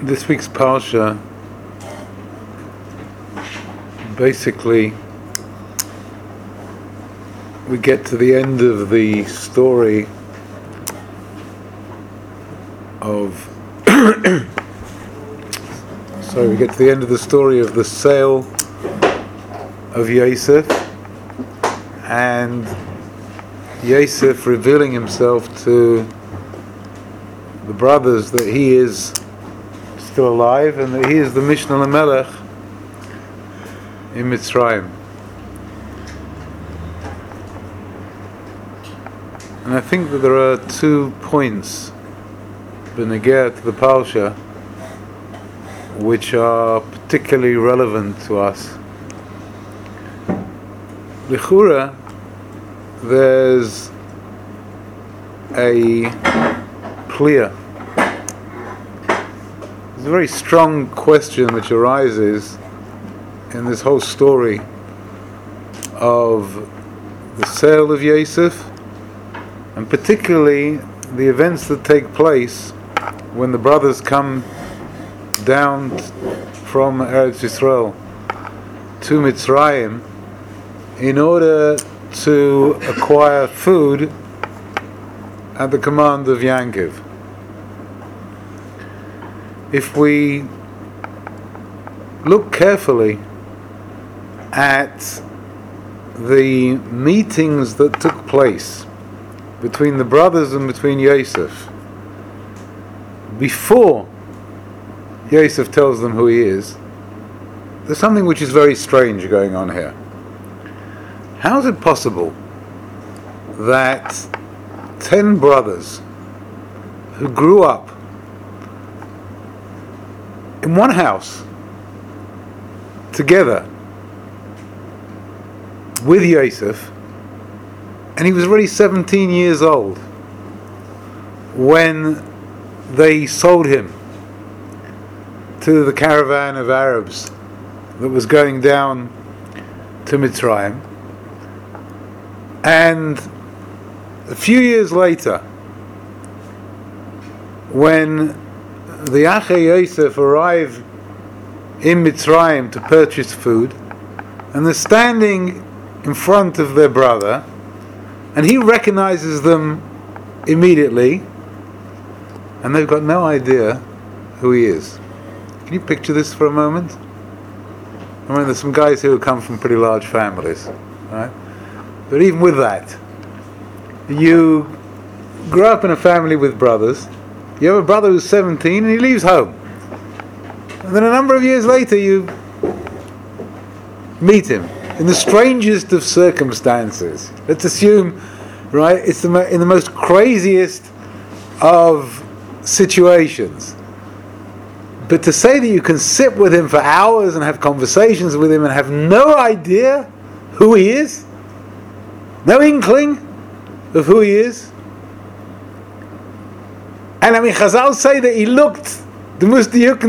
This week's Parsha basically we get to the end of the story of we get to the end of the story of the sale of Yosef, and Yosef revealing himself to the brothers that he is still alive and that he is the Mishnah Lamelech in Mitzrayim. And I think that there are 2 points b'negea to the Parsha which are particularly relevant to us. L'chura, there's a clear, there's a very strong question which arises in this whole story of the sale of Yosef, and particularly the events that take place when the brothers come down from Eretz Yisrael to Mitzrayim in order to acquire food at the command of Yankiv. If we look carefully at the meetings that took place between the brothers and between Yosef, before Yosef tells them who he is, there's something which is very strange going on here. How is it possible that 10 brothers who grew up in one house together with Yosef, and he was already 17 years old when they sold him to the caravan of Arabs that was going down to Mitzrayim, and a few years later, when the Achei Yosef arrive in Mitzrayim to purchase food, and they're standing in front of their brother, and he recognizes them immediately, and they've got no idea who he is. Can you picture this for a moment? I mean, there's some guys here who come from pretty large families, right? But even with that, you grow up in a family with brothers, you have a brother who's 17 and he leaves home. And then a number of years later you meet him in the strangest of circumstances. Let's assume, right, it's in the most craziest of situations. But to say that you can sit with him for hours and have conversations with him and have no idea who he is, no inkling of who he is. And I mean, Chazal say that he looked, he looked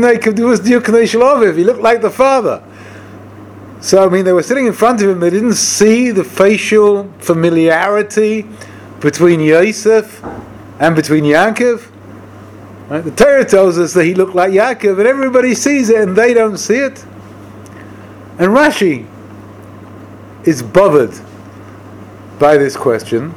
like the father. So I mean, they were sitting in front of him, they didn't see the facial familiarity between Yosef and between Yaakov. Right? The Torah tells us that he looked like Yaakov, and everybody sees it and they don't see it. And Rashi is bothered by this question,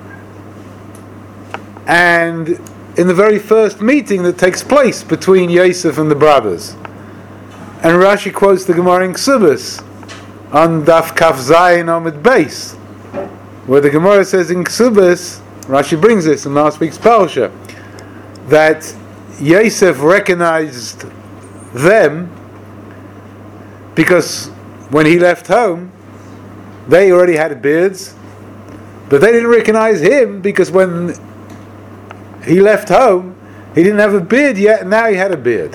and in the very first meeting that takes place between Yosef and the brothers, and Rashi quotes the Gemara in Ksubas on Daf Kaf Zayin Amud Beis, where the Gemara says in Ksubas, Rashi brings this in last week's Parsha, that Yosef recognized them because when he left home they already had beards, but they didn't recognize him because when he left home he didn't have a beard yet, and now he had a beard.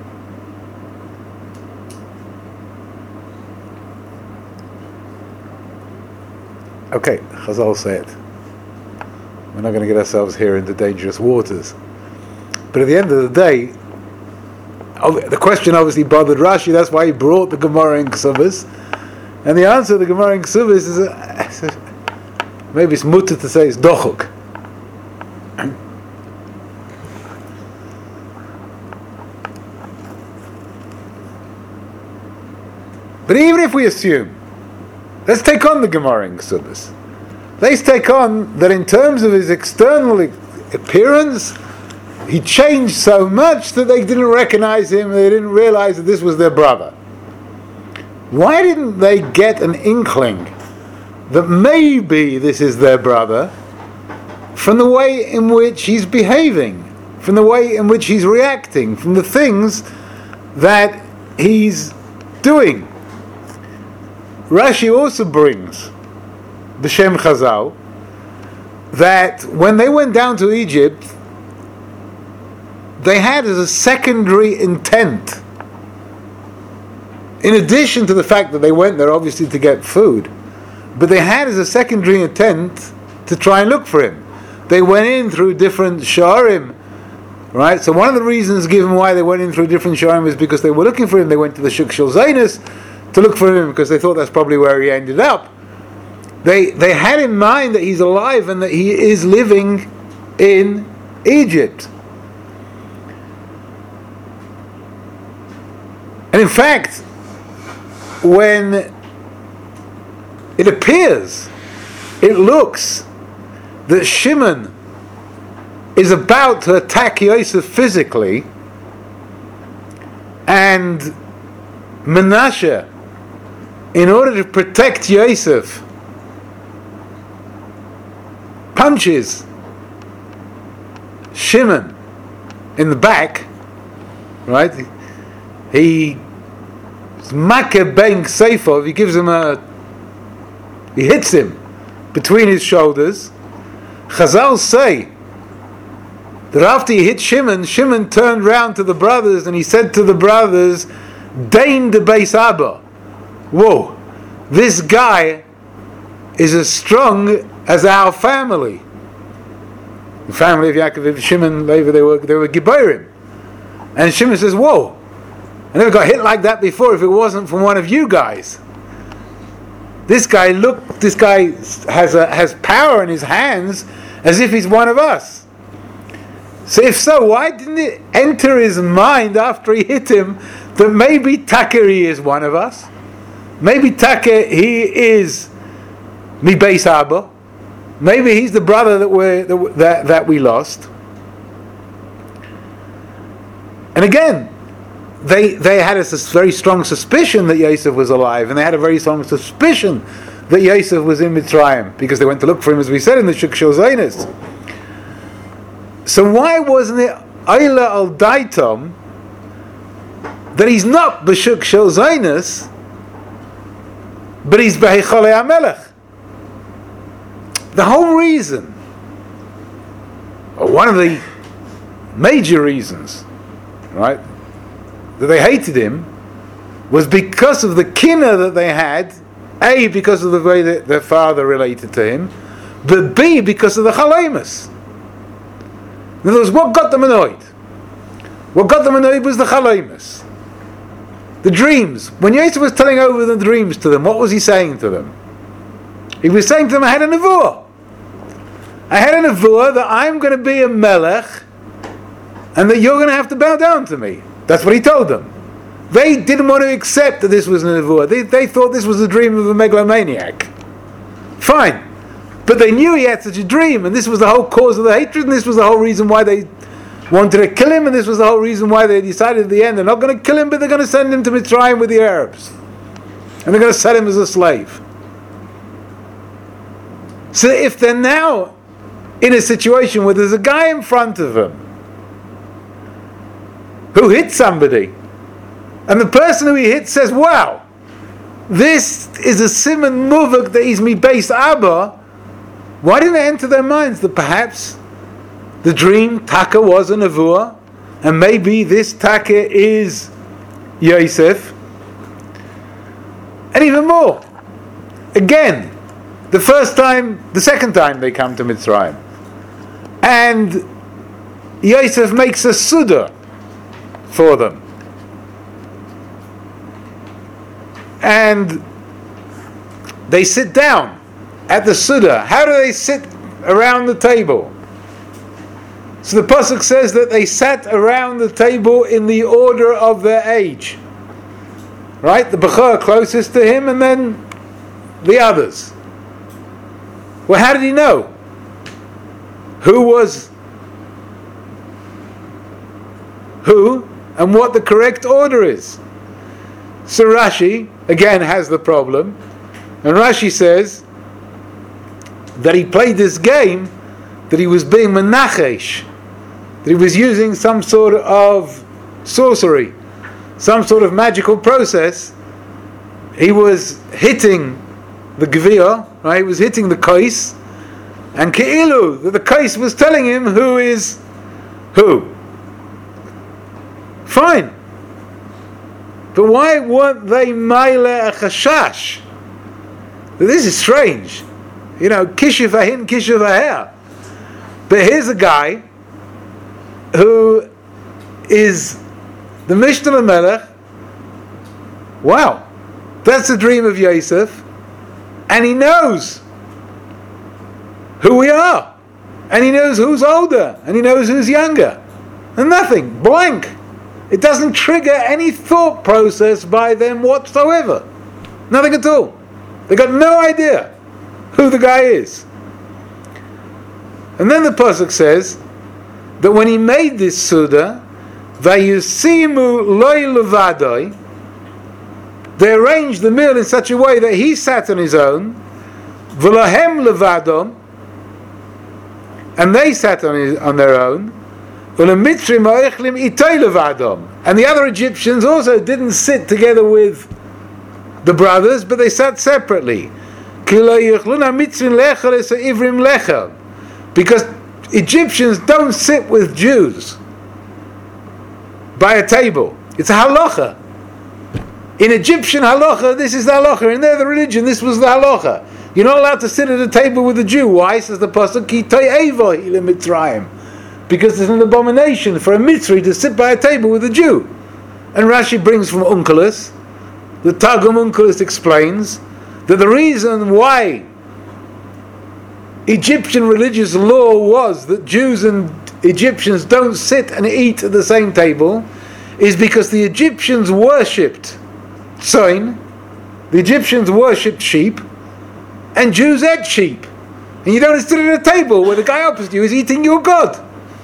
Okay, Chazal say it. We're not going to get ourselves here into dangerous waters. But at the end of the day, the question obviously bothered Rashi, that's why he brought the Gemara in Ksubas. And the answer of the Gemara in Ksubas is, maybe it's mutter to say it's dochuk. But even if we assume, let's take on the Gemara in Ksubas. Let's take on that in terms of his external appearance, he changed so much that they didn't recognize him, they didn't realize that this was their brother. Why didn't they get an inkling that maybe this is their brother from the way in which he's behaving, from the way in which he's reacting, from the things that he's doing? Rashi also brings B'Shem Chazal that when they went down to Egypt, they had as a secondary intent, in addition to the fact that they went there obviously to get food, but they had as a secondary intent to try and look for him. They went in through different sharim, right? So one of the reasons given why they went in through different sharim is because they were looking for him. They went to the Shuk Shel Zainus to look for him because they thought that's probably where he ended up. They had in mind that he's alive and that he is living in Egypt. And in fact, when it appears, it looks that Shimon is about to attack Yosef physically, and Menashe, in order to protect Yosef, punches Shimon in the back, right? He Makeh ben Seifov, he hits him between his shoulders. Chazal say that after he hit Shimon, Shimon turned round to the brothers and he said to the brothers, Dain de Beis Abba, whoa, this guy is as strong as our family. The family of Yaakov, Shimon, Levi, they were Giborim. And Shimon says, whoa, I never got hit like that before if it wasn't from one of you guys. This guy has power in his hands as if he's one of us. So if so, why didn't it enter his mind after he hit him that maybe Takeri is one of us? Maybe he is Mi Beis Abba. Maybe he's the brother that we lost. And again, they had a very strong suspicion that Yosef was alive, and they had a very strong suspicion that Yosef was in Mitzrayim, because they went to look for him, as we said, in the Shuk Shel Zainus. So why wasn't it Ayla al Daitom that he's not B'Shuk Shel Zainus, but he's B'Hechalei HaMelech? The whole reason, or one of the major reasons, right, that they hated him was because of the kinna that they had, A, because of the way that their father related to him, but B, because of the chalemus. In other words, what got them annoyed? What got them annoyed was the chalemus. The dreams. When Yosef was telling over the dreams to them, what was he saying to them? He was saying to them, I had a nevuah. I had a nevuah that I'm going to be a melech and that you're going to have to bow down to me. That's what he told them. They didn't want to accept that this was a nevuah. They thought this was a dream of a megalomaniac. Fine. But they knew he had such a dream, and this was the whole cause of the hatred, and this was the whole reason why they wanted to kill him, and this was the whole reason why they decided at the end they're not going to kill him, but they're going to send him to Mitzrayim with the Arabs. And they're going to sell him as a slave. So if they're now in a situation where there's a guy in front of them who hit somebody, and the person who he hit says, wow, this is a Simon Muvak that is mi Beis Abba, why didn't it enter their minds that perhaps the dream Taka was a nevuah, and maybe this Taka is Yosef? And even more, again, the second time they come to Mitzrayim, and Yosef makes a Suda for them. And they sit down at the Suda. How do they sit around the table? So the Pasuk says that they sat around the table in the order of their age. right? The Bechor closest to him, and then the others. Well, how did he know who was who and what the correct order is? So Rashi again has the problem, and Rashi says that he played this game, that he was being menachesh, that he was using some sort of sorcery, some sort of magical process. He was hitting the gvir, right? He was hitting the kais, and keilu, that the kais was telling him who is who. Fine. But why weren't they maile a chashash? This is strange. Kishiv ahin, kishiv aher. But here's a guy who is the Mishnah Melech. Wow, that's the dream of Yosef, and he knows who we are, and he knows who's older, and he knows who's younger, and nothing, blank. It doesn't trigger any thought process by them whatsoever. Nothing at all. They got no idea who the guy is. And then the pasuk says that when he made this Suda, Vayusimu loy levadoi, they arranged the meal in such a way that he sat on his own, V'lahem levadom, and they sat on their own, and the other Egyptians also didn't sit together with the brothers, but they sat separately. Because Egyptians don't sit with Jews by a table. It's a halacha. In Egyptian halacha, this is the halacha. In their religion, this was the halacha. You're not allowed to sit at a table with a Jew. Why? Says the pasuk, Ki to'eva ila Mitzrayim. Because it's an abomination for a Mitzri to sit by a table with a Jew. And Rashi brings from Onkelos, the Targum Onkelos explains that the reason why Egyptian religious law was that Jews and Egyptians don't sit and eat at the same table is because the Egyptians worshipped tzoin, the Egyptians worshipped sheep, and Jews ate sheep. And you don't sit at a table where the guy opposite you is eating your God.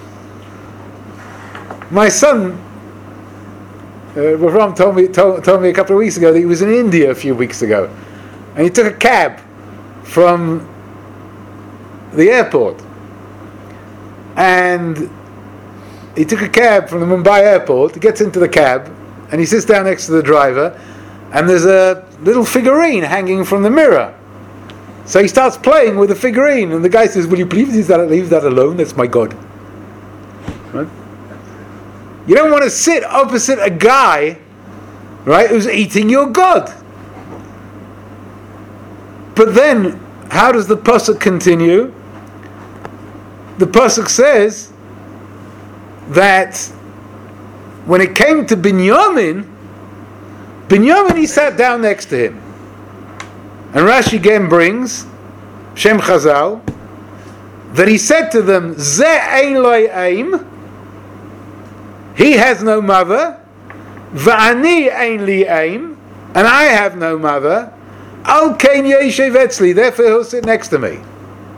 My son, Ravram told me a couple of weeks ago that he was in India a few weeks ago, and he took a cab from the airport, and he took a cab from the Mumbai airport. He gets into the cab, and he sits down next to the driver, and there's a little figurine hanging from the mirror. So he starts playing with the figurine, and the guy says, "Will you please leave that alone? That's my God." Right? You don't want to sit opposite a guy, right, who's eating your God. But then, how does the pasuk continue? The pasuk says that when it came to Binyamin, he sat down next to him. And Rashi again brings, Shem Chazal, that he said to them, Ze ein loy aim, he has no mother, Va'ani ein li aim, and I have no mother, Al kein yeshev etzli, therefore he'll sit next to me.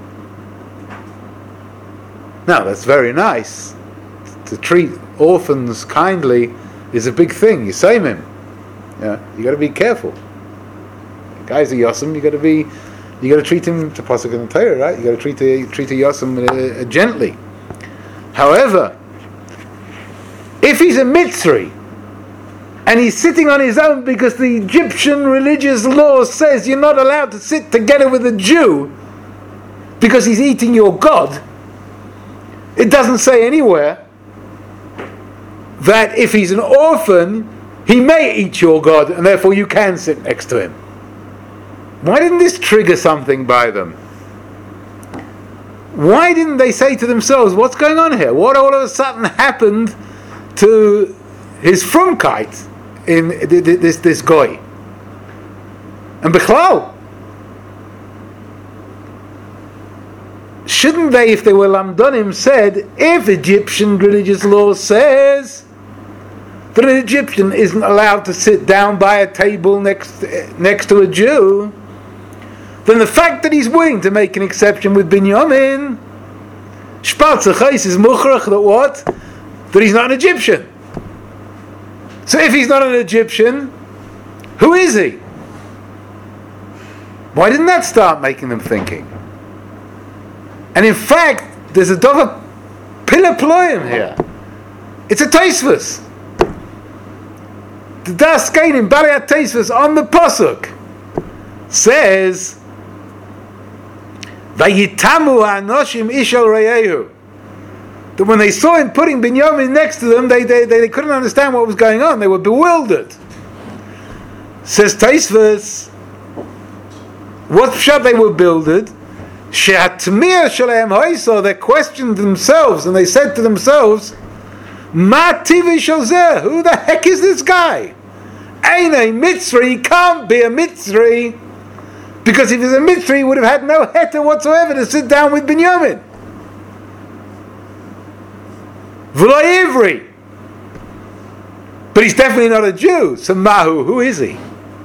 Now that's very nice. To treat orphans kindly is a big thing. You same him. Yeah, you got to be careful. The guy's a yosem. You got to treat him to pasuk in the Torah, right? You got to treat a yosem gently. However, if he's a Mitzri and he's sitting on his own because the Egyptian religious law says you're not allowed to sit together with a Jew because he's eating your God, it doesn't say anywhere that if he's an orphan, he may eat your God, and therefore you can sit next to him. Why didn't this trigger something by them? Why didn't they say to themselves, what's going on here? What all of a sudden happened to his frumkeit in this goy? And Bichlal, shouldn't they, if they were lamdonim, said, if Egyptian religious law says that an Egyptian isn't allowed to sit down by a table next to a Jew, then the fact that he's willing to make an exception with Binyamin, Shpatzachais is mukhrach that what? That he's not an Egyptian. So if he's not an Egyptian, who is he? Why didn't that start making them thinking? And in fact, there's a dova pillar ployim here. It's a Tosfos. The Das Kainim, Balei Tosfos on the pasuk says, "Vayitamu ha'anoshim ishal reyehu." That when they saw him putting Binyamin next to them, they couldn't understand what was going on. They were bewildered. Says Tosfos, what pshat they were bewildered? She'atmiyah shalehem hoyso. They questioned themselves and they said to themselves, "Ma tivi shozeh? Who the heck is this guy? Ain't a Mitzri. He can't be a Mitzri, because if he's a Mitzri, he would have had no heter whatsoever to sit down with Binyamin. V'lo Ivri. But he's definitely not a Jew. So Mahu, who is he? You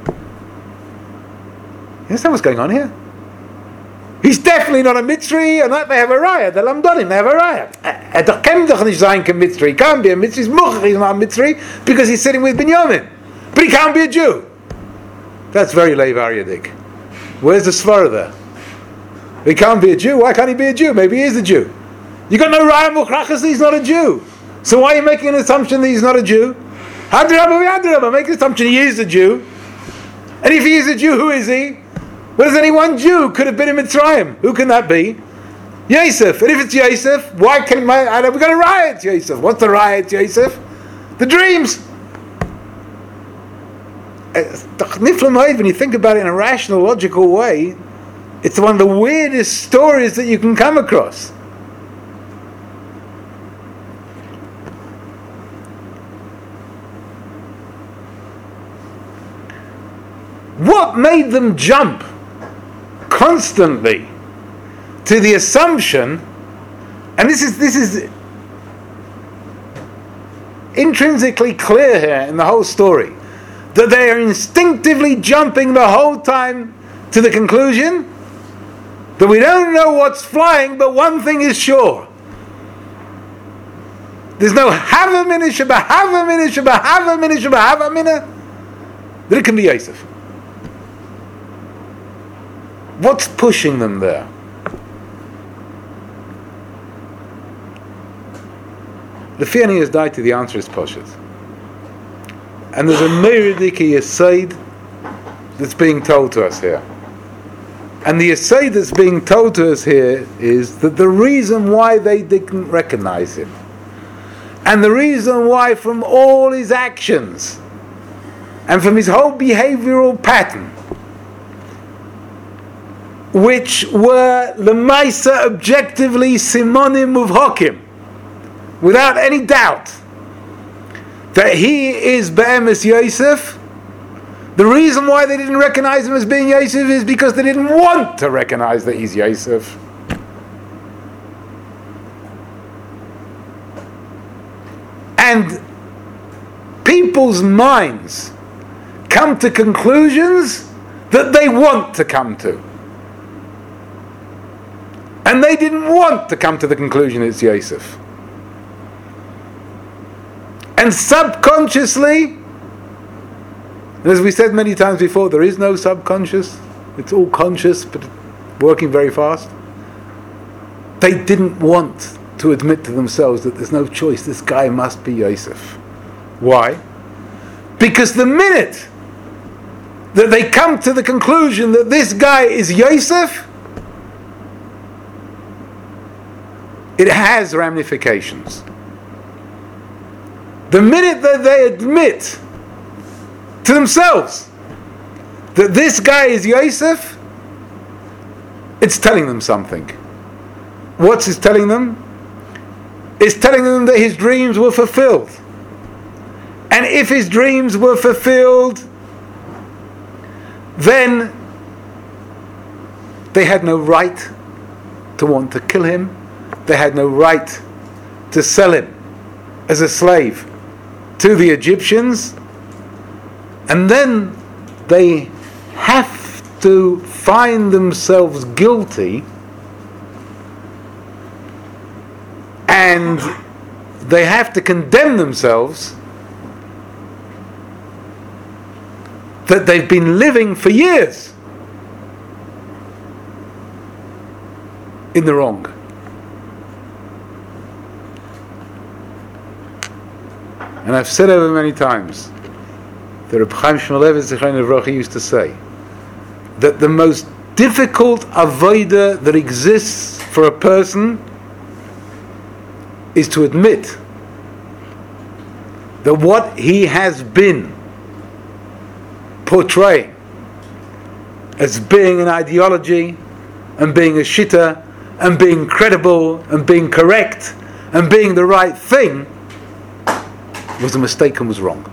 understand what's going on here? He's definitely not a Mitzri, and that they have a raya. The Lamdonim, they have a raya. Doch kem doch nicht sein kein Mitzri. He can't be a Mitzri. He's muchach, he's not a Mitzri, because he's sitting with Binyamin. But he can't be a Jew. That's very Lev Aryadik. Where's the svara there? He can't be a Jew. Why can't he be a Jew? Maybe he is a Jew. You got no raya muchrachas that he's not a Jew. So why are you making an assumption that he's not a Jew? Hadrabah, make an assumption he is a Jew. And if he is a Jew, who is he? Well, there's only one Jew could have been in Mitzrayim. Who can that be? Yosef. And if it's Yosef, why can we've got a riot, Yosef? What's the riot, Yosef? The dreams. When you think about it in a rational, logical way, it's one of the weirdest stories that you can come across. What made them jump constantly to the assumption, and this is intrinsically clear here in the whole story, that they are instinctively jumping the whole time to the conclusion that we don't know what's flying, but one thing is sure. There's no havamina shabahavamina shabahavamina shabahavamina that it can be Yosef. What's pushing them there? The Fiani has died to the answer is Poshet. And there's a Meridiki Yesod that's being told to us here. And the Yesod that's being told to us here is that the reason why they didn't recognize him, and the reason why from all his actions and from his whole behavioral pattern, which were Lemaisa objectively Simonim Muvhokim, without any doubt, that he is Be'emes Yosef. The reason why they didn't recognize him as being Yosef is because they didn't want to recognize that he's Yosef. And people's minds come to conclusions that they want to come to. And they didn't want to come to the conclusion it's Yosef. And subconsciously, as we said many times before, there is no subconscious. It's all conscious, but working very fast. They didn't want to admit to themselves that there's no choice. This guy must be Yosef. Why? Because the minute that they come to the conclusion that this guy is Yosef, it has ramifications. The minute that they admit to themselves that this guy is Yosef, it's telling them something. What's it telling them? It's telling them that his dreams were fulfilled. And if his dreams were fulfilled, then they had no right to want to kill him. They had no right to sell him as a slave. to the Egyptians, and then they have to find themselves guilty, and they have to condemn themselves that they've been living for years in the wrong. And I've said over many times that Reb Chaim Shmulevitz Zichrono Livracha used to say that the most difficult avodah that exists for a person is to admit that what he has been portraying as being an ideology and being a shitta and being credible and being correct and being the right thing was a mistake and was wrong.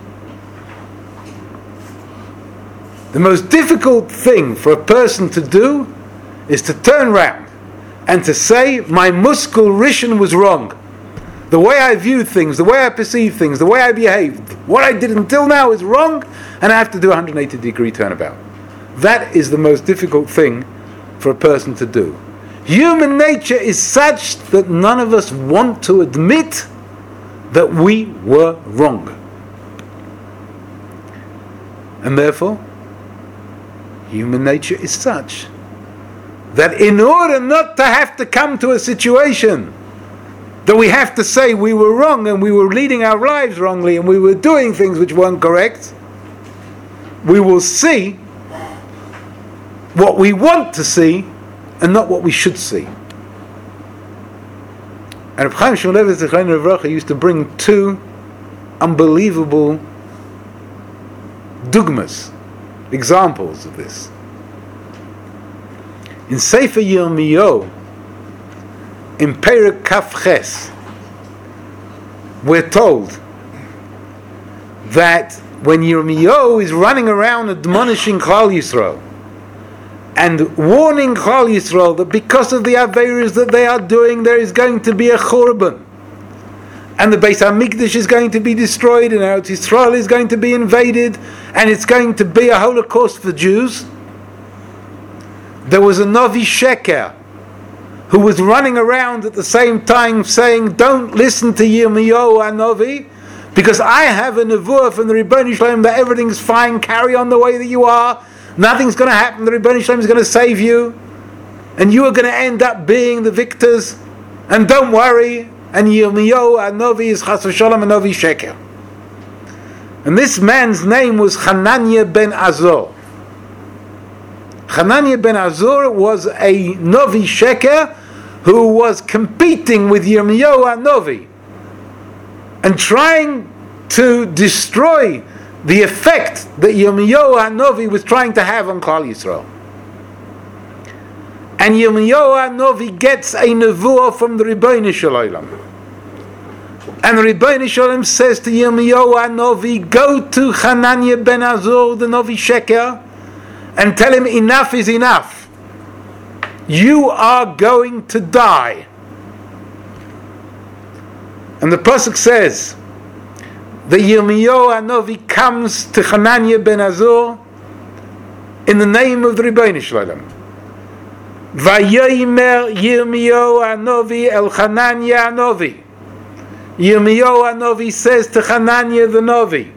The most difficult thing for a person to do is to turn round and to say, my muskul rishon was wrong. The way I view things, the way I perceive things, the way I behaved, what I did until now is wrong, and I have to do a 180-degree turnabout. That is the most difficult thing for a person to do. Human nature is such that none of us want to admit that we were wrong. And therefore, human nature is such that in order not to have to come to a situation that we have to say we were wrong and we were leading our lives wrongly and we were doing things which weren't correct, we will see what we want to see and not what we should see. And Reb Chaim Shmulevitz Zichrono Livracha used to bring two unbelievable dugmas, examples of this. In Sefer Yirmiyahu, in Perek Kaf Ches, we're told that when Yirmiyahu is running around admonishing Klal Yisrael and warning Klal Yisrael that because of the Aveiros that they are doing, there is going to be a Churban, and the Beis HaMikdash is going to be destroyed, and Eretz Yisrael is going to be invaded, and it's going to be a Holocaust for Jews. There was a Novi Sheker who was running around at the same time saying, don't listen to Yirmiyahu HaNovi, because I have a nevuah from the Ribbono Shel Olam that everything's fine, carry on the way that you are, nothing's going to happen, the Ribbono Shel Olam is going to save you, and you are going to end up being the victors, and don't worry. And Yirmiyahu HaNovi is Chas v'Shalom HaNovi Sheker. And this man's name was Hananiah ben Azor. Hananiah ben Azor was a Novi Sheker who was competing with Yirmiyahu HaNovi and trying to destroy the effect that Yirmiyahu HaNovi was trying to have on Klal Yisrael. And Yirmiyahu HaNovi gets a nevuah from the Ribbono Shel Olam. And the Ribbono Shel Olam says to Yirmiyahu HaNovi, go to Hananiah ben Azor, the Novi Sheker, and tell him enough is enough. You are going to die. And the pasuk says that Yirmiyahu HaNovi comes to Hananiah ben Azor in the name of the Ribbono Shel Olam. Vayomer Yirmiyahu HaNovi el Hananiah HaNovi. Yirmiyahu HaNovi says to Hananiah the Novi,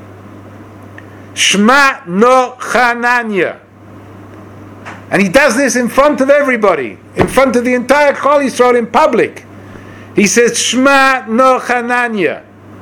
Shema no Hananiah. And he does this in front of everybody, in front of the entire Klal Yisrael in public. He says, Shema no Hananiah.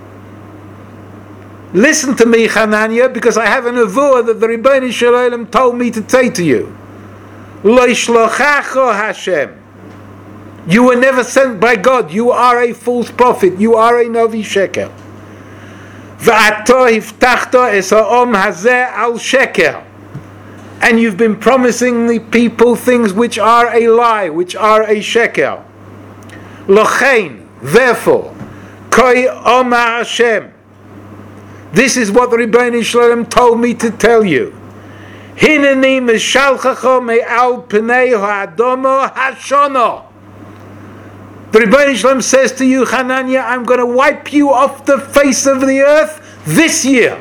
Listen to me, Hananiah, because I have a nevuah that the Ribbono Shel Olam told me to say to you. Lo yishlochacho Hashem. You were never sent by God. You are a false prophet. You are a Novi Sheker. V'ato hiftachto es ha'om hazeh al sheker. And you've been promising the people things which are a lie, which are a sheker. Lochein, therefore, koi omar Hashem. This is what the Ribbono Shel Olam told me to tell you. Hineni meshalchacho me'al pnei ha'adomo hashono. The Rebbeinu Shalom says to you, Hananiah, I'm going to wipe you off the face of the earth this year.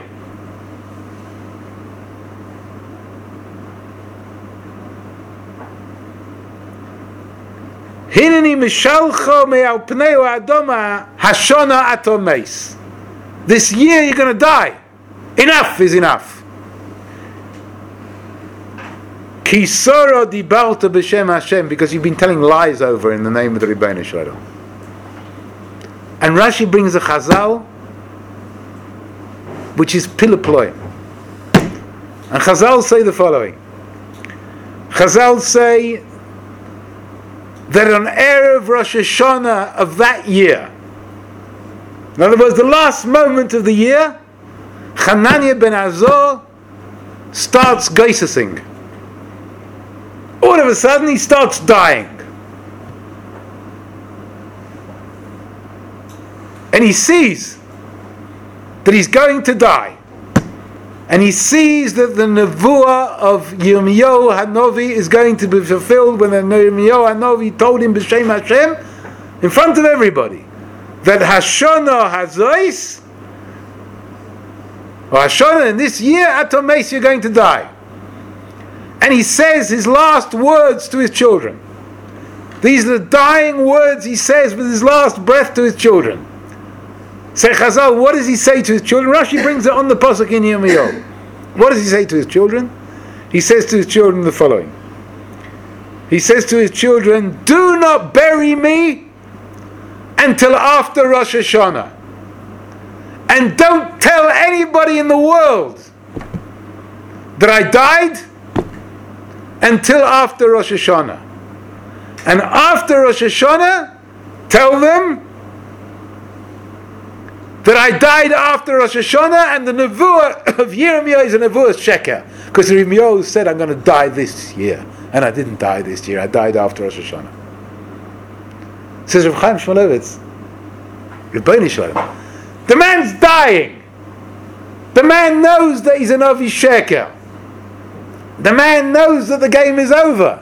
Hineni mishalcho me'al pnei ha'adoma hashona ato meis. This year you're going to die. Enough is enough. Kisoro dibarta b'shem Hashem, because you've been telling lies over in the name of the Rebbeinu Shalom. And Rashi brings a Chazal, which is Pilaploy. And Chazal say the following. Chazal say that on Erev Rosh Hashanah of that year, in other words, the last moment of the year, Hananiah ben Azor starts geisesing. All of a sudden he starts dying. And he sees that he's going to die. And he sees that the nevuah of Yirmiyahu Hanovi is going to be fulfilled when the Yirmiyahu Hanovi told him b'shem Hashem in front of everybody that Hashana Hazois, or Hashana, in this year, Atomeis, you're going to die. And he says his last words to his children. These are the dying words he says with his last breath to his children. Say Chazal, what does he say to his children? Rashi brings it on the pasuk in Yirmiyahu. What does he say to his children? He says to his children the following. He says to his children, do not bury me until after Rosh Hashanah. And don't tell anybody in the world that I died until after Rosh Hashanah. And after Rosh Hashanah, tell them that I died after Rosh Hashanah, and the nevuah of Yirmiyahu is a nevuah sheker, because Yirmiyahu said, I'm going to die this year, and I didn't die this year, I died after Rosh Hashanah. Says Rav Chaim Shmulevitz, Rebbeinu Shalom, the man's dying. The man knows that he's an Avi sheker. The man knows that the game is over.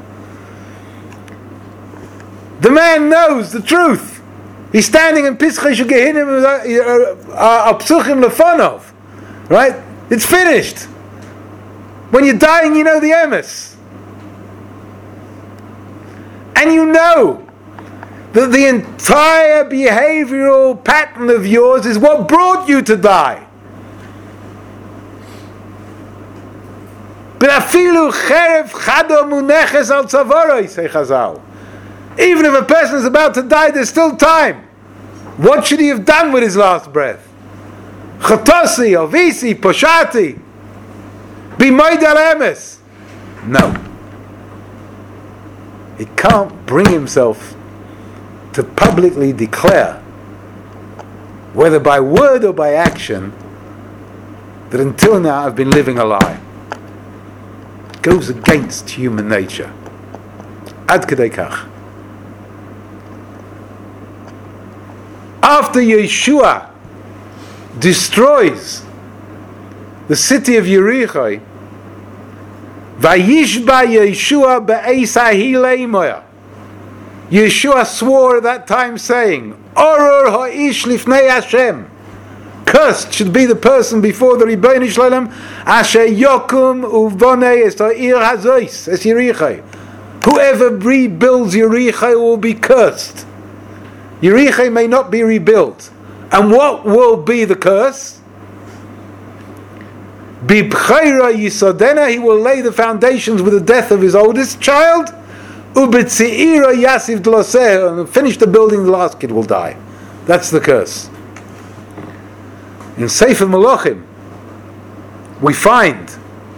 The man knows the truth. He's standing in Pischei Shegehinim Apsuchim Lefonov. Right? It's finished. When you're dying, you know the emes. And you know that the entire behavioral pattern of yours is what brought you to die. But afilu cherev chado muneches al tzavoro, say Chazal. Even if a person is about to die, there's still time. What should he have done with his last breath? Chatosi, ovisi, poshati, b'moed al emes. No. He can't bring himself to publicly declare, whether by word or by action, that until now I've been living a lie. It goes against human nature. Ad kedei kach. After Yeshua destroys the city of Yericho, Vayishba Yeshua be'eis ha'hilei moya. Yeshua swore at that time, saying, Oror ha'ish lifnei Hashem. Cursed should be the person before the Rebbeinu Shalom, Asher yokum uvonei es ha'ir hazois, es Yericho. Whoever rebuilds Yericho will be cursed. Yericho may not be rebuilt. And what will be the curse? Bibchaira Yisodena, he will lay the foundations with the death of his oldest child. Ubitziira Yasiv Dloseh, and finish the building, the last kid will die. That's the curse. In Sefer Malachim, we find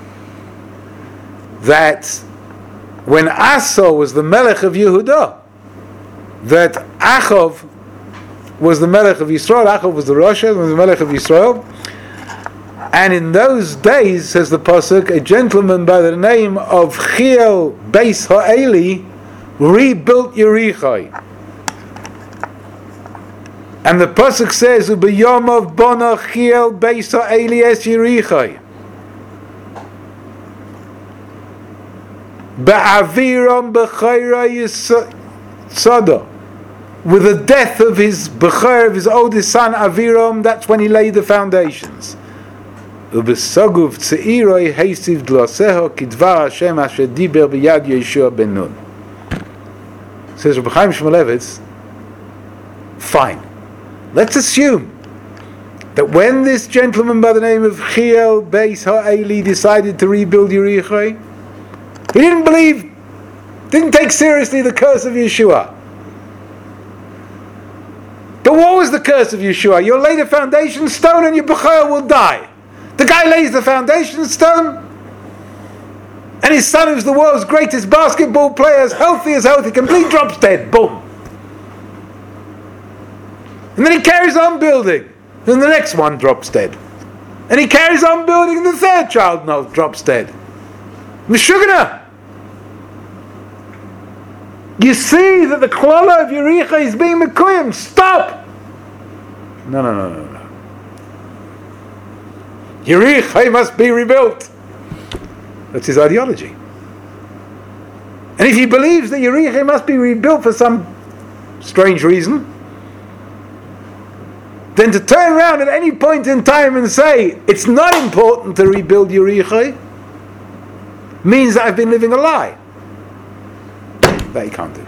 that when Asa was the Melech of Yehudah, that Achov was the Melech of Yisrael. Achov was the Rasha, was the Melech of Yisrael. And in those days, says the pasuk, a gentleman by the name of Chiel Beis Ha'eli rebuilt Yericho. And the pasuk says, "Ubiyamav bona Chiel Beis Ha'eli es Yericho." Ba'aviram b'chayra Yisada. with the death of his Bechor, of his oldest son Aviram, that's when he laid the foundations. Ubesoguv tzeiroi heisiv dloseho kidvar Hashem asher diber b'yad Yeshua ben Nun. Says Rabbi Chaim Shmulevitz, fine. Let's assume that when this gentleman by the name of Chiel Beis Ha'eli decided to rebuild Yericho, he didn't take seriously the curse of Yeshua. But what was the curse of Yeshua? You'll lay the foundation stone and your Bechor will die. The guy lays the foundation stone, and his son, who's the world's greatest basketball player, as healthy, complete drops dead. Boom. And then he carries on building, and the next one drops dead. And he carries on building, and the third child drops dead. Meshugana. You see that the klala of Yericho is being mekuyim. Stop! No. Yericho must be rebuilt. That's his ideology. And if he believes that Yericho must be rebuilt for some strange reason, then to turn around at any point in time and say it's not important to rebuild Yericho means that I've been living a lie. That he can't do.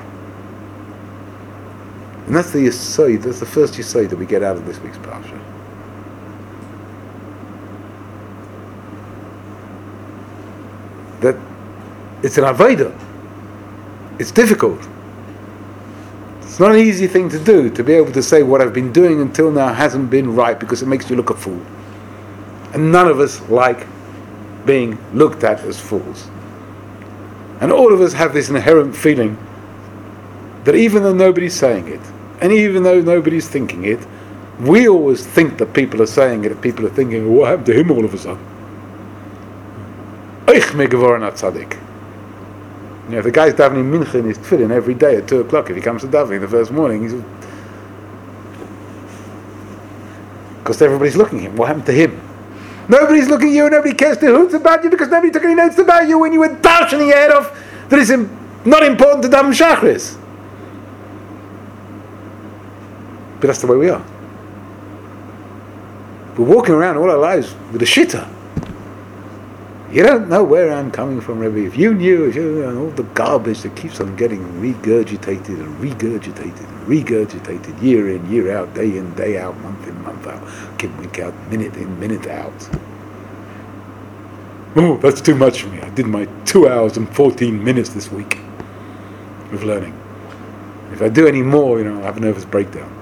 And that's the yesod, that's the first yesod that we get out of this week's parsha. That it's an avodah. It's difficult. It's not an easy thing to do, to be able to say what I've been doing until now hasn't been right, because it makes you look a fool. And none of us like being looked at as fools. And all of us have this inherent feeling that even though nobody's saying it, and even though nobody's thinking it, we always think that people are saying it, and people are thinking, well, what happened to him all of a sudden? Ich me gevoren at tzaddik. You know, if the guy's davening mincha in his tefillin every day at 2 o'clock, if he comes to davening the first morning, he's... Because everybody's looking at him. What happened to him? Nobody's looking at you, and nobody cares to hoots about you, because nobody took any notes about you when you were dashing your head off that it's not important to daven shachris. But that's the way we are. We're walking around all our lives with a shitta. You don't know where I'm coming from, Rebbe. If you knew, all the garbage that keeps on getting regurgitated and regurgitated and regurgitated year in, year out, day in, day out, month in, month out, week out, minute in, minute out. Oh, that's too much for me. I did my 2 hours and 14 minutes this week of learning. If I do any more, I'll have a nervous breakdown.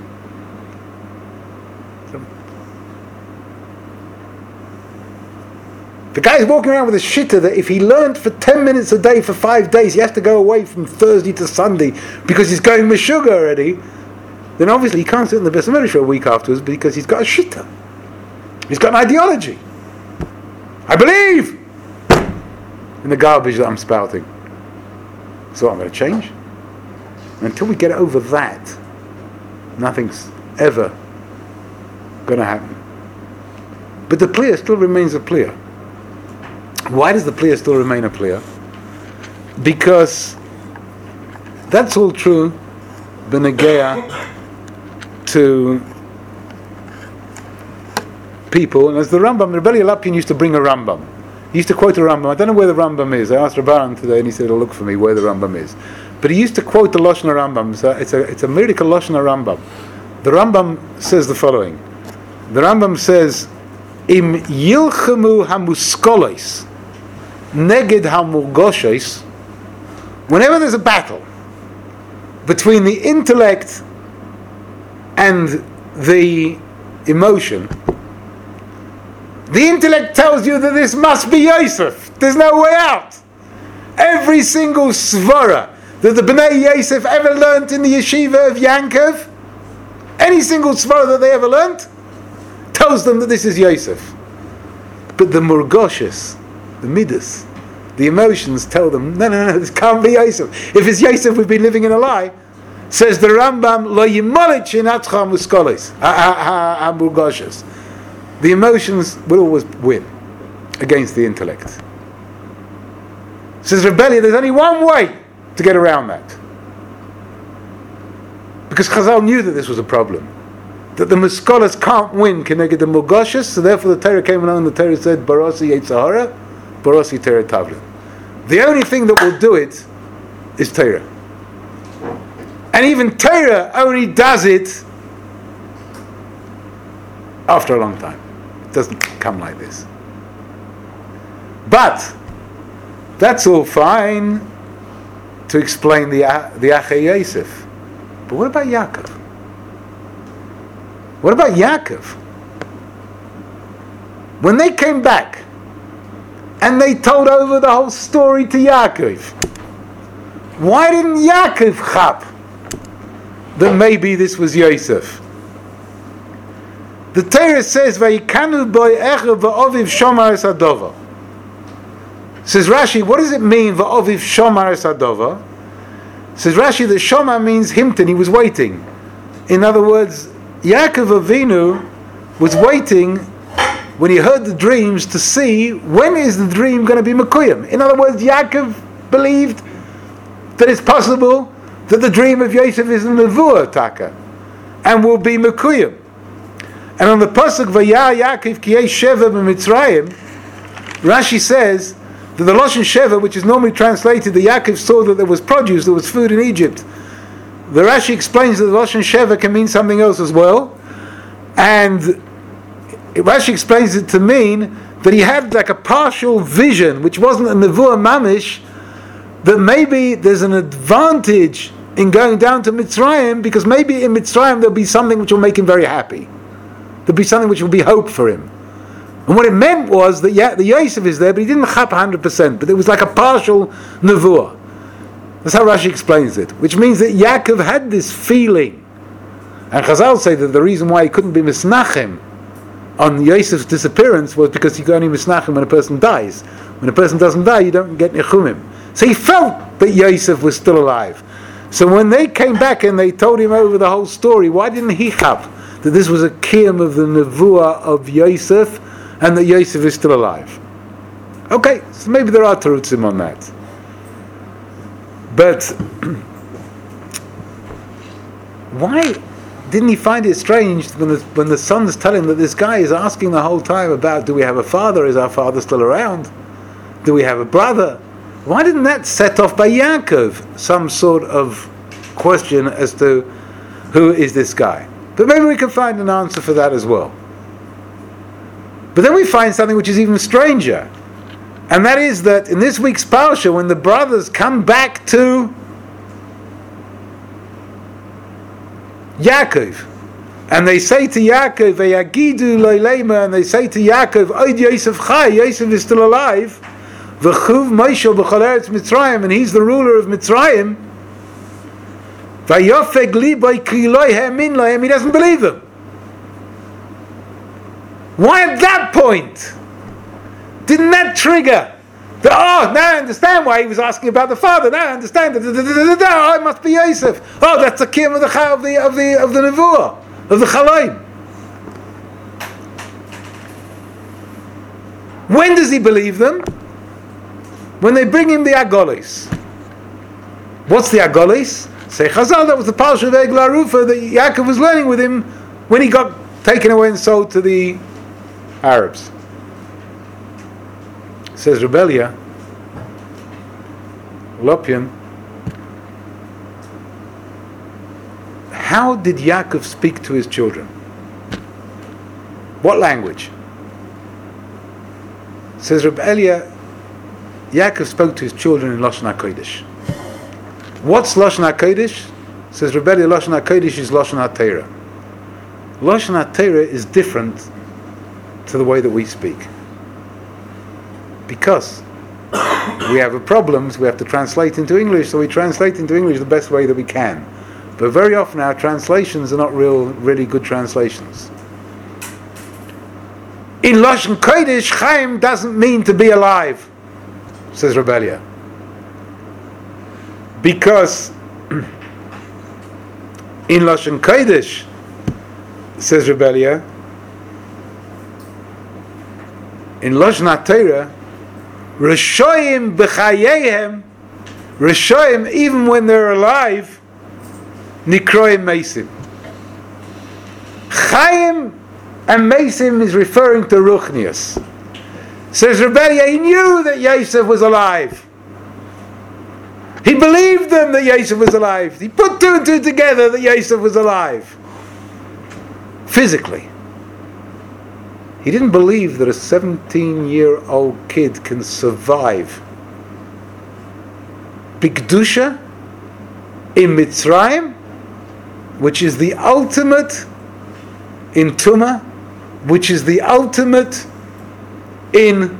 The guy's walking around with a shitta that if he learned for 10 minutes a day for 5 days, he has to go away from Thursday to Sunday because he's going meshuga already, then obviously he can't sit in the Beis Medrash for a week afterwards because he's got a shitta. He's got an ideology. I believe in the garbage that I'm spouting. So I'm going to change. And until we get over that, nothing's ever going to happen. But the pliya still remains a pliya. Why does the pliya still remain a pliya? Because that's all true b'negeya to people. And as the Rambam, Rebbe Lapin used to bring a Rambam. He used to quote a Rambam. I don't know where the Rambam is. I asked Rabbaran today and he said, look for me where the Rambam is. But he used to quote the Lashon Rambam. So it's a miracle Lashon Rambam. The Rambam says the following. The Rambam says, Im yilchemu hamuskolos neged hamurgoshes. Whenever there's a battle between the intellect and the emotion, the intellect tells you that this must be Yosef. There's no way out. Every single svara that the Bnei Yosef ever learnt in the yeshiva of Yankov, any single svara that they ever learnt, tells them that this is Yosef. But the murgoshes, the midas, the emotions tell them, no, this can't be Yosef. If it's Yosef, we've been living in a lie. Says the Rambam, lo yimolich in atcha muskolis, ha-murgoshes. The emotions will always win against the intellect. Says Rebellion, there's only one way to get around that. Because Chazal knew that this was a problem. That the Muskolas can't win Keneged the Mugashas, so therefore the Torah came along and the Torah said, Barasi Yetzahara, Barasi Torah Tavlin. The only thing that will do it is Torah. And even Torah only does it after a long time. It doesn't come like this. But that's all fine to explain the Achei Yosef. But what about Yaakov? What about Yaakov? When they came back and they told over the whole story to Yaakov, why didn't Yaakov chap that maybe this was Yosef? The Torah says, "Vayikanu boy echav va'oviv shomar es hadova." Says Rashi, what does it mean va'oviv shomar es hadova? Says Rashi, that shomar means himton, he was waiting. In other words, Yaakov Avinu was waiting when he heard the dreams to see when is the dream going to be Mekuyim. In other words, Yaakov believed that it's possible that the dream of Yosef is a Nevuah Taka and will be Mekuyim. And on the pasuk Vayah Yaakov Kiyei Sheva b'Mitzrayim, Rashi says that the Lashon Sheva, which is normally translated that Yaakov saw that there was produce, there was food in Egypt, the Rashi explains that the Lashon Sheva can mean something else as well, and Rashi explains it to mean that he had like a partial vision, which wasn't a Nevuah Mamish, that maybe there's an advantage in going down to Mitzrayim, because maybe in Mitzrayim there'll be something which will make him very happy. There'll be something which will be hope for him. And what it meant was that the Yosef is there, but he didn't chap 100%, but it was like a partial Nevuah. That's how Rashi explains it, which means that Yaakov had this feeling. And Chazal say that the reason why he couldn't be misnachem on Yosef's disappearance was because you can only misnachem when a person dies. When a person doesn't die, you don't get nichumim. So he felt that Yosef was still alive. So when they came back and they told him over the whole story, why didn't he chap that this was a kiyum of the nevuah of Yosef and that Yosef is still alive? Okay, so maybe there are terutzim on that. But why didn't he find it strange when the sons tell him that this guy is asking the whole time about, do we have a father? Is our father still around? Do we have a brother? Why didn't that set off by Yaakov some sort of question as to who is this guy? But maybe we can find an answer for that as well. But then we find something which is even stranger. And that is that in this week's Parsha, when the brothers come back to Yaakov, and they say to Yaakov, "Vayagidu lo'ilema," and they say to Yaakov, "Oid Yosef chai, Yosef is still alive. V'chuv Moshe b'chol eretz Mitzrayim, and he's the ruler of Mitzrayim. Vayofeg liboy ki lo ha'amin lahem," he doesn't believe them. Why at that point? Didn't that trigger? Now I understand why he was asking about the father. Now I understand. Oh, it must be Yosef. Oh, that's the kiyum of the nevuah, of the chalaim. When does he believe them? When they bring him the agolis. What's the agolis? Say Chazal, that was the parsha of Eglah Rufa that Yaakov was learning with him when he got taken away and sold to the Arabs. Says Rebellia, Lopian, how did Yaakov speak to his children? What language? Says Rebellia, Yaakov spoke to his children in Lashon HaKodesh. What's Lashon HaKodesh? Says Rebellia, Lashon HaKodesh is Lashon HaTorah. Lashon HaTorah is different to the way that we speak. Because we have a problem, so we have to translate into English, so we translate into English the best way that we can. But very often our translations are not really good translations. In Lashon Kodesh, Chaim doesn't mean to be alive, says Rebellia. Because in Lashon Kodesh, says Rebellia, in Lashon HaTorah, Rishoyim b'chayehem, Rishoyim, even when they're alive, Nikroim Meisim. Chaim and Meisim is referring to Ruchnius. Says Rebbeinu, he knew that Yosef was alive. He believed them that Yosef was alive. He put two and two together that Yosef was alive. Physically. He didn't believe that a 17-year-old kid can survive Bikdusha in Mitzrayim, which is the ultimate in Tumah, which is the ultimate in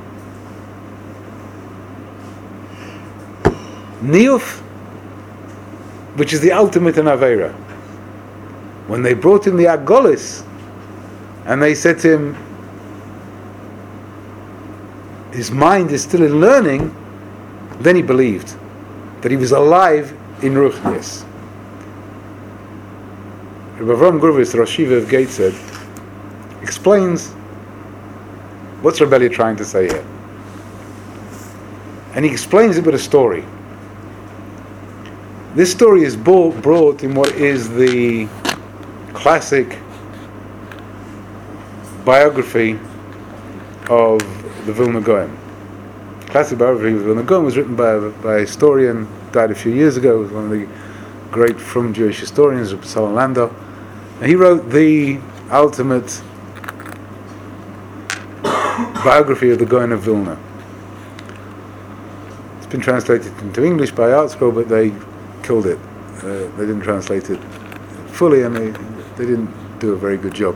Niyuf, which is the ultimate in Aveira. When they brought him the Agolis, and they said to him, his mind is still in learning, then he believed that he was alive in Ruchnius. Rabbi Avram Gurvis, Rosh Yeshiva of Gateshead, explains what's Rebbeinu trying to say here. And he explains it with a story. This story is brought in what is the classic biography of the Vilna Gaon. Classic biography of the Vilna Gaon was written by a historian, died a few years ago, was one of the great from Jewish historians, Rabbi Salom Landau. And he wrote the ultimate biography of the Gaon of Vilna. It's been translated into English by ArtScroll, but they killed it. They didn't translate it fully, and they didn't do a very good job.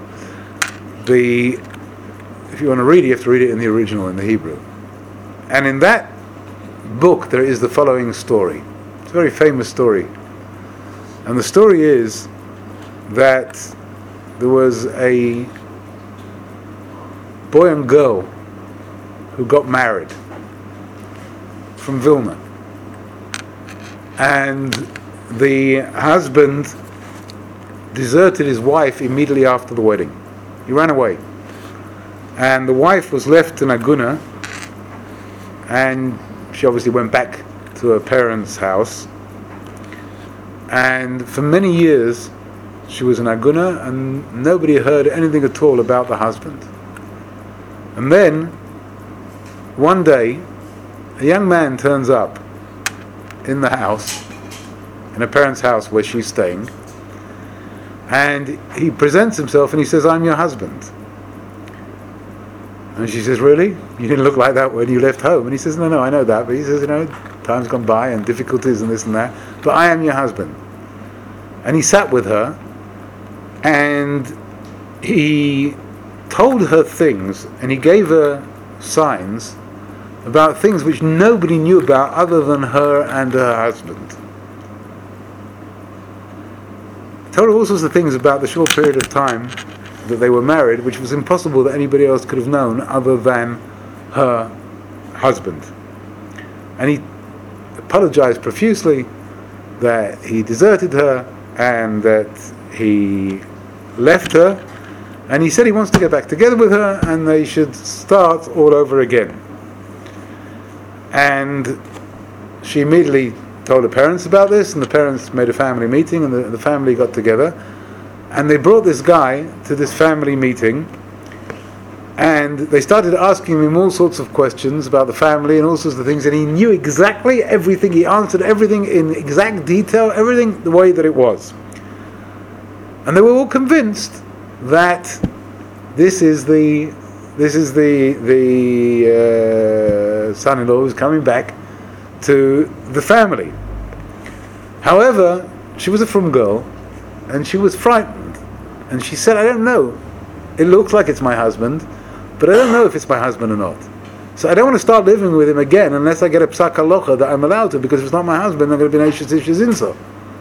If you want to read it, you have to read it in the original, in the Hebrew. And in that book there is the following story. It's a very famous story. And the story is that there was a boy and girl who got married from Vilna. And the husband deserted his wife immediately after the wedding. He ran away. And the wife was left in Aguna, and she obviously went back to her parents' house. And for many years she was in Aguna, and nobody heard anything at all about the husband. And then one day a young man turns up in the house, in her parents' house where she's staying, and he presents himself and he says, "I'm your husband." And she says, "Really? You didn't look like that when you left home." And he says, No, I know that. But he says, time's gone by and difficulties and this and that, but I am your husband. And he sat with her and he told her things, and he gave her signs about things which nobody knew about other than her and her husband. He told her all sorts of things about the short period of time that they were married, which was impossible that anybody else could have known other than her husband. And he apologized profusely that he deserted her and that he left her, and he said he wants to get back together with her and they should start all over again. And she immediately told her parents about this, and the parents made a family meeting, and the family got together, and they brought this guy to this family meeting, and they started asking him all sorts of questions about the family and all sorts of things, and he knew exactly everything. He answered everything in exact detail, everything the way that it was. And they were all convinced that this is the son-in-law who's coming back to the family. However, she was a frum girl, and she was frightened, and she said, "I don't know. It looks like it's my husband, but I don't know if it's my husband or not. So I don't want to start living with him again unless I get a psak halacha that I'm allowed to, because if it's not my husband, I'm going to be neishis ishis inso."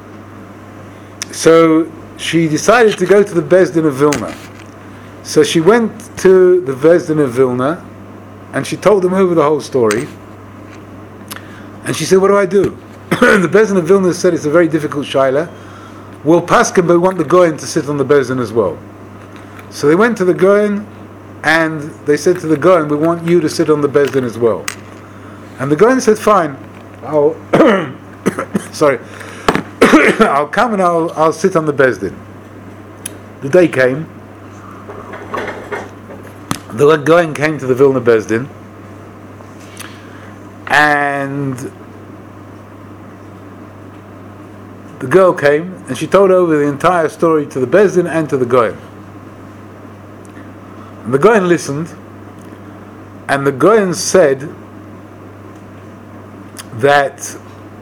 So she decided to go to the Beis Din of Vilna. So she went to the Beis Din of Vilna, and she told them over the whole story. And she said, "What do I do?" The Beis Din of Vilna said, "It's a very difficult shaila. Will paskin, but we want the Goyen to sit on the Beis Din as well." So they went to the Goyen, and they said to the Goyen, "We want you to sit on the Beis Din as well." And the Goyen said, "Fine, I'll sorry, I'll come and I'll sit on the Bezdin. The day came. The Goyen came to the Vilna Bezdin, and the girl came and she told over the entire story to the Bezdin and to the Goyen. And the Goyen listened, and the Goyen said that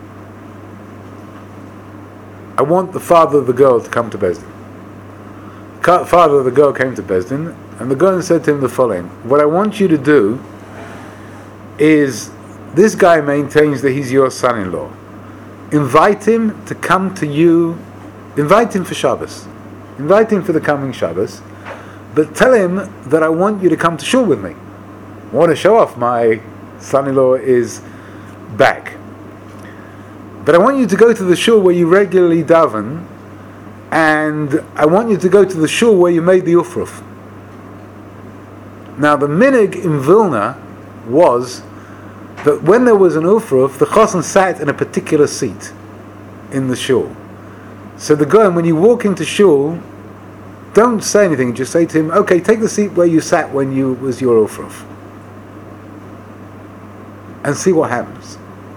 I want the father of the girl to come to Bezdin. The father of the girl came to Bezdin, and the Goyen said to him the following: what I want you to do is, this guy maintains that he's your son-in-law. Invite him to come to you, invite him for Shabbos, invite him for the coming Shabbos, but tell him that I want you to come to shul with me. I want to show off my son-in-law is back. But I want you to go to the shul where you regularly daven, and I want you to go to the shul where you made the ufruf. Now the minig in Vilna was that when there was an ufruf, the chosen sat in a particular seat in the shul. So the Goyen, when you walk into shul, don't say anything, just say to him, okay, take the seat where you sat when you was your ufruf, and see what happens.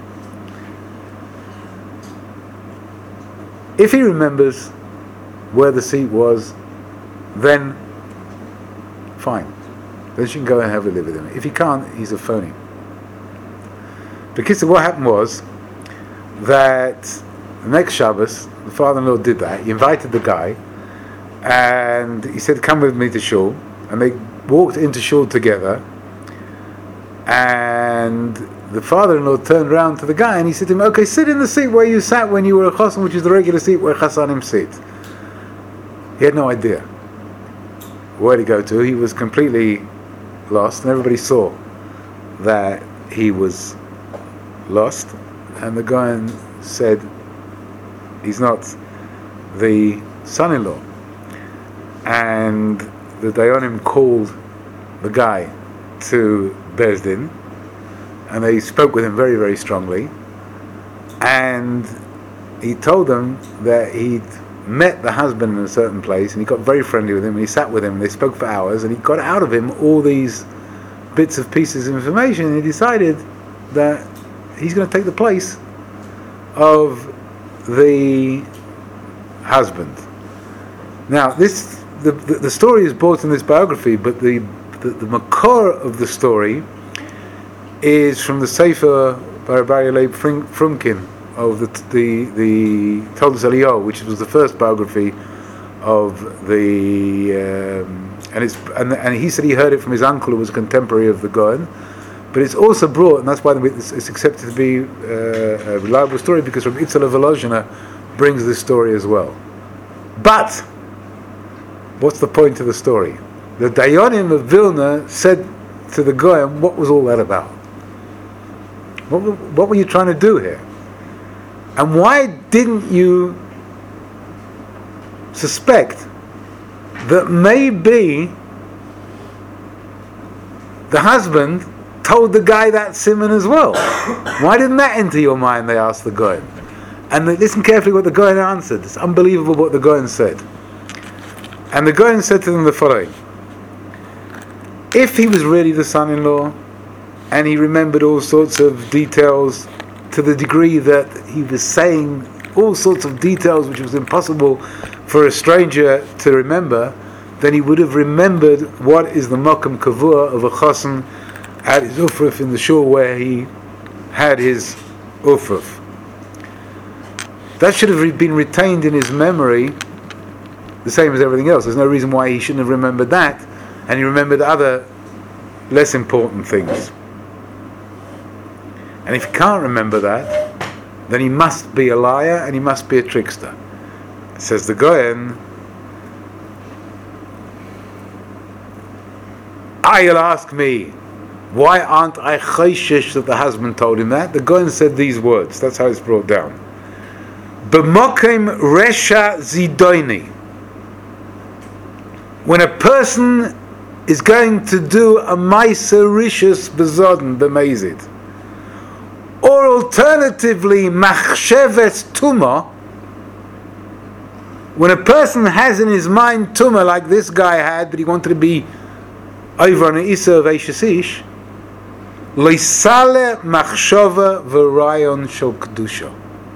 If he remembers where the seat was, then fine. Then she can go and have a live with him. If he can't, he's a phony. Because what happened was that the next Shabbos, the father-in-law did that. He invited the guy, and he said, come with me to shul. And they walked into shul together, and the father-in-law turned around to the guy and he said to him, okay, sit in the seat where you sat when you were a chosan, which is the regular seat where chasanim sit. He had no idea where to go to. He was completely lost, and everybody saw that he was lost. And the guy said, he's not the son-in-law. And the Dayanim called the guy to Bezdin, and they spoke with him very, very strongly, and he told them that he'd met the husband in a certain place, and he got very friendly with him, and he sat with him, and they spoke for hours, and he got out of him all these bits of pieces of information, and he decided that he's going to take the place of the husband. Now, the story is brought in this biography, but the makor of the story is from the Sefer by Rabbi Leib Frumkin of the Toldos Eliyahu, which was the first biography of the and he said he heard it from his uncle, who was a contemporary of the Goyen. But it's also brought, and that's why it's accepted to be a reliable story, because Rabbi Itzhak Volozhiner brings this story as well. But what's the point of the story? The Dayanim of Vilna said to the Goyim, what was all that about? What were you trying to do here? And why didn't you suspect that maybe the husband told the guy that simon as well? Why didn't that enter your mind? They asked the Goyim. And they listened carefully what the Goyim answered. It's unbelievable what the Goyim said. And the Goyim said to them the following: if he was really the son-in-law, and he remembered all sorts of details to the degree that he was saying all sorts of details which was impossible for a stranger to remember, then he would have remembered what is the makam kavua of a chosan at his ufruf in the shul where he had his ufruf. That should have been retained in his memory, the same as everything else. There's no reason why he shouldn't have remembered that, and he remembered other less important things. And if he can't remember that, then he must be a liar and he must be a trickster. Says the Goyen, you'll ask me, why aren't I chayshish that the husband told him that? The Goyen said these words. That's how it's brought down. B'mokem resha zidoini. When a person is going to do a ma'aser rishus bezodin b'meizid, or alternatively machsheves tuma, When a person has in his mind tumah like this guy had, but he wanted to be over on an Isa of Eishes Ish, Loisale machshava v'rayon shel kedusha.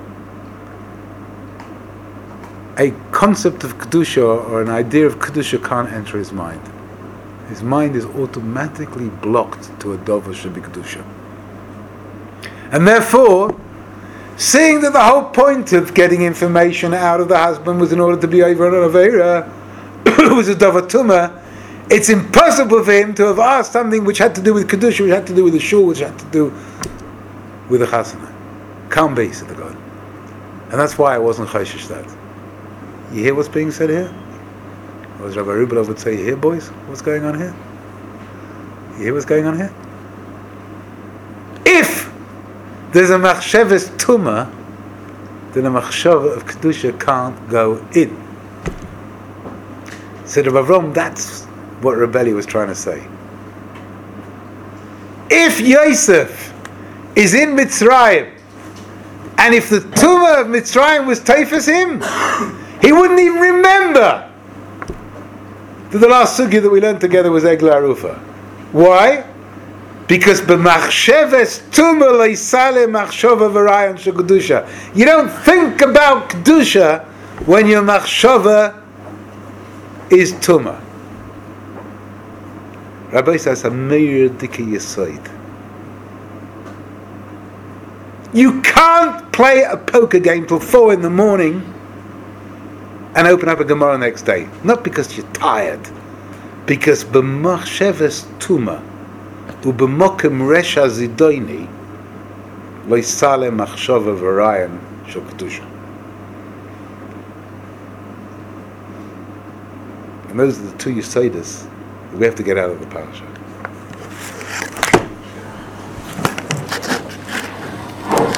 A concept of kedusha or an idea of kedusha can't enter his mind. His mind is automatically blocked to a dover should be kedusha. And therefore, seeing that the whole point of getting information out of the husband was in order to be over on an avera, who was a dover tumah, it's impossible for him to have asked something which had to do with kedusha, which had to do with the shul, which had to do with the chasana. Can't be, said the God. And that's why I wasn't chayshish that. You hear what's being said here? Or as Rabbi Rubelov would say, you hear, boys, what's going on here? You hear what's going on here? If there's a machshavas tumah, then a machshava of kedusha can't go in. So the Avram, that's what Rebelli was trying to say. If Yosef is in Mitzrayim, and if the tumah of Mitzrayim was teifas him, he wouldn't even remember that the last sugya that we learned together was Egla Arufa. Why? Because b'machsheves tumah leisale machshava v'rayon shel kedusha. You don't think about kedusha when your machshava is tumah. Rabbi says a meir dike yisoid. You can't play a poker game till 4 a.m. and open up a Gemara next day. Not because you're tired, because b'machsheves tumah u'b'mokem resha zidoini loisale machshava v'rayon shel kedusha. And those are the two Yesodis that we have to get out of the parasha.